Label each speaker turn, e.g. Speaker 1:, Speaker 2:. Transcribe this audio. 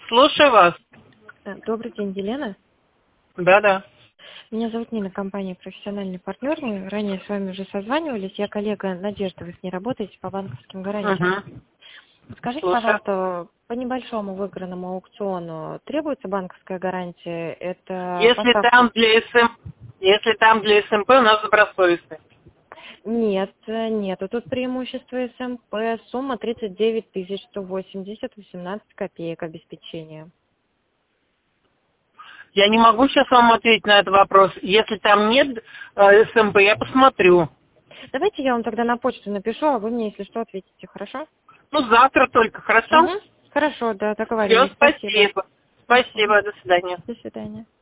Speaker 1: Слушаю вас.
Speaker 2: Добрый день, Елена.
Speaker 1: Да.
Speaker 2: Меня зовут Нина, компания «Профессиональный партнер». Мы ранее с вами уже созванивались. Я коллега Надежда, вы с ней работаете по банковским гарантиям.
Speaker 1: Угу.
Speaker 2: Скажите,
Speaker 1: Слушаю.
Speaker 2: пожалуйста, по небольшому выигранному аукциону требуется банковская гарантия? Это
Speaker 1: Если
Speaker 2: поставка?
Speaker 1: там для СМП, у нас добросовестность.
Speaker 2: Нет, нету. Тут преимущество СМП. Сумма 39 180, 18 копеек обеспечения.
Speaker 1: Я не могу сейчас вам ответить на этот вопрос. Если там нет СМП, я посмотрю.
Speaker 2: Давайте я вам тогда на почту напишу, а вы мне, если что, ответите, хорошо?
Speaker 1: Ну, завтра только, хорошо?
Speaker 2: Угу. Хорошо, да,
Speaker 1: Все,
Speaker 2: договорились. Спасибо.
Speaker 1: спасибо. Спасибо, до свидания.
Speaker 2: До свидания.